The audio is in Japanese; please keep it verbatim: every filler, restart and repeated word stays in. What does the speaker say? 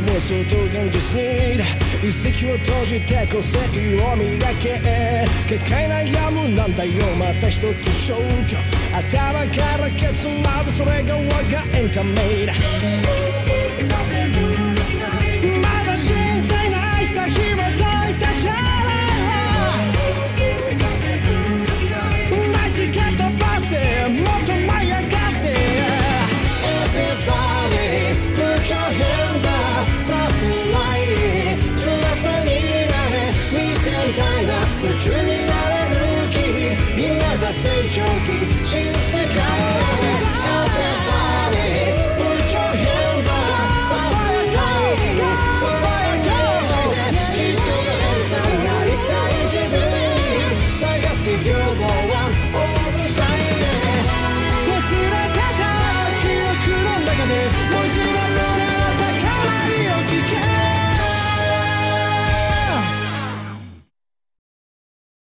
妄想と現実に一石を閉じて個性を磨け結界悩むなんだよまた一つ消去頭からケツまでそれが我がエンタメだまだ信じないさ紐解いたシャラチケットバスでもっと舞い上がって Everybody put your hands up さあフライ翼になれ見てみたいな夢中になれる君今だ成長期